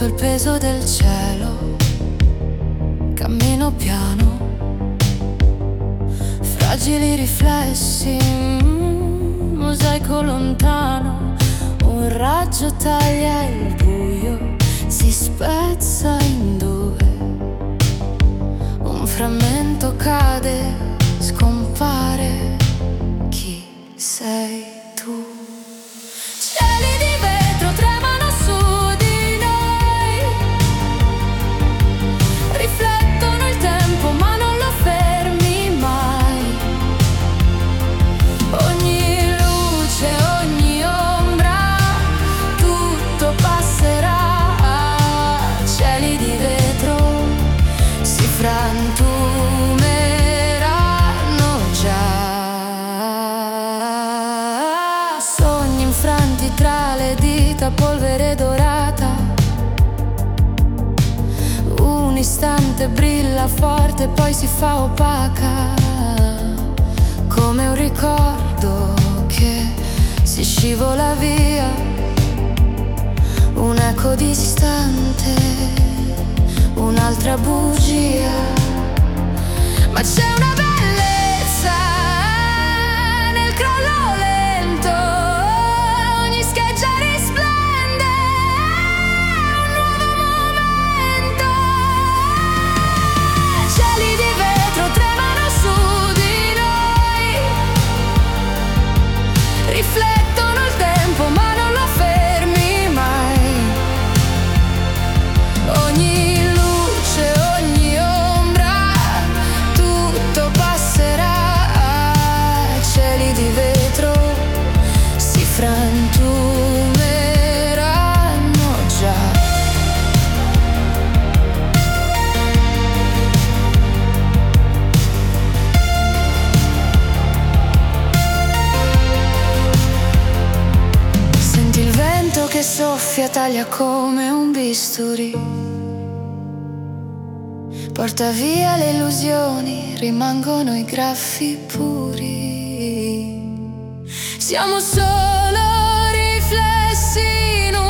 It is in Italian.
il peso del cielo, cammino piano, fragili riflessi, mosaico lontano. Un raggio taglia il buio, si spezza in due, un frammento cade, scompare. Chi sei tu? Cieli di vetro tremano su di noi, riflettono il tempo ma non lo fermi mai. Ogni luce, ogni ombra, tutto passerà. Cieli di vetro si frantumeranno già. Sogni infranti tra le dita, polvere dorata. Un istante brilla forte, poi si fa opaca, come un ricordo che si scivola via. Un eco distante, un'altra bugia. Ma c'è una bellezza nel crollo lento, ogni scheggia risplende, un nuovo momento. Cieli di vetro tremano su di noi, riflettono il tempo ma non lo fermi mai. Ogni luce, ogni ombra, tutto passerà. Cieli di vetro si frantumeranno già. Senti il vento che soffia, taglia come un bisturi, porta via le illusioni, rimangono i graffi puri. Siamo solo riflessi in un